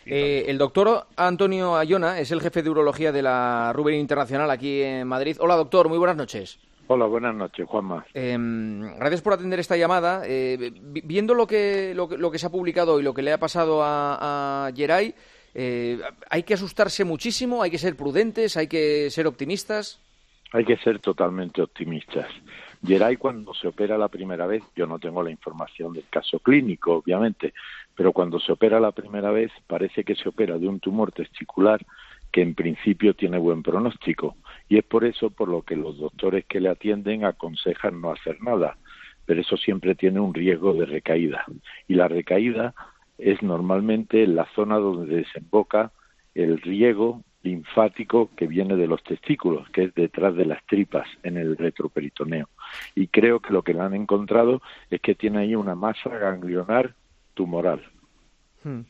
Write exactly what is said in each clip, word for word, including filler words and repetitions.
Eh, el doctor Antonio Ayona es el jefe de urología de la Ruber Internacional aquí en Madrid. Hola, doctor, muy buenas noches. Hola, buenas noches, Juanma. Eh, gracias por atender esta llamada. Eh, viendo lo que, lo, lo que se ha publicado y lo que le ha pasado a, a Yeray, eh, ¿hay que asustarse muchísimo? ¿Hay que ser prudentes? ¿Hay que ser optimistas? Hay que ser totalmente optimistas. Yeray, cuando se opera la primera vez, yo no tengo la información del caso clínico, obviamente, pero cuando se opera la primera vez, parece que se opera de un tumor testicular que en principio tiene buen pronóstico. Y es por eso por lo que los doctores que le atienden aconsejan no hacer nada. Pero eso siempre tiene un riesgo de recaída. Y la recaída es normalmente en la zona donde desemboca el riego linfático que viene de los testículos, que es detrás de las tripas, en el retroperitoneo. Y creo que lo que le han encontrado es que tiene ahí una masa ganglionar tumoral. Hmm.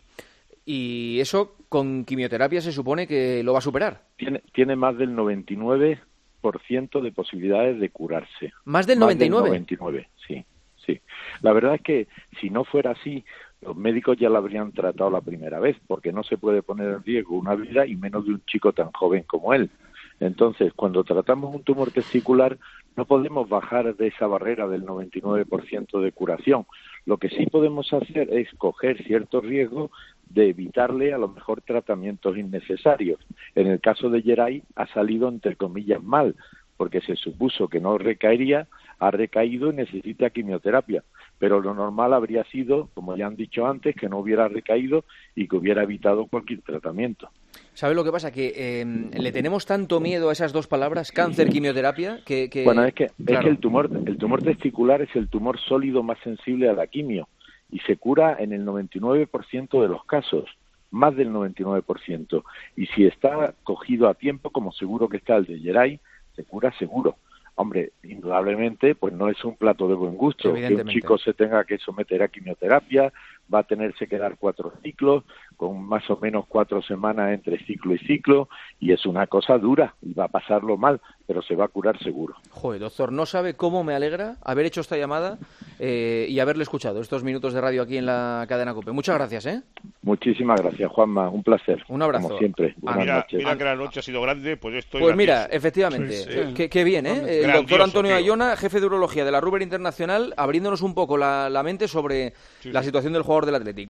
¿Y eso con quimioterapia se supone que lo va a superar? Tiene, tiene más del noventa y nueve por ciento de posibilidades de curarse. ¿Más del noventa y nueve? Más del noventa y nueve, sí, sí. La verdad es que si no fuera así, los médicos ya la habrían tratado la primera vez, porque no se puede poner en riesgo una vida y menos de un chico tan joven como él. Entonces, cuando tratamos un tumor testicular, no podemos bajar de esa barrera del noventa y nueve por ciento de curación. Lo que sí podemos hacer es coger cierto riesgo de evitarle a lo mejor tratamientos innecesarios. En el caso de Yeray ha salido entre comillas mal, porque se supuso que no recaería, ha recaído y necesita quimioterapia. Pero lo normal habría sido, como ya han dicho antes, que no hubiera recaído y que hubiera evitado cualquier tratamiento. ¿Sabe lo que pasa? Que eh, le tenemos tanto miedo a esas dos palabras, cáncer, quimioterapia, que... que... Bueno, es que, claro. es que el tumor, el tumor testicular es el tumor sólido más sensible a la quimio y se cura en el noventa y nueve por ciento de los casos, más del noventa y nueve por ciento. Y si está cogido a tiempo, como seguro que está el de Yeray, se cura seguro. Hombre, indudablemente, pues no es un plato de buen gusto que un chico se tenga que someter a quimioterapia, va a tenerse que dar cuatro ciclos, con más o menos cuatro semanas entre ciclo y ciclo, y es una cosa dura, y va a pasarlo mal, pero se va a curar seguro. Joder, doctor, no sabe cómo me alegra haber hecho esta llamada eh, y haberle escuchado estos minutos de radio aquí en la cadena COPE. Muchas gracias, ¿eh? Muchísimas gracias, Juanma, un placer. Un abrazo. Como siempre, buenas ah, mira, noches. Mira que la noche ha sido grande, pues esto... Pues mira, efectivamente, sí, sí. Qué, qué bien, ¿eh? El doctor Antonio tío. Ayona, jefe de urología de la Ruber Internacional, abriéndonos un poco la, la mente sobre sí, la situación del jugador del Athletic.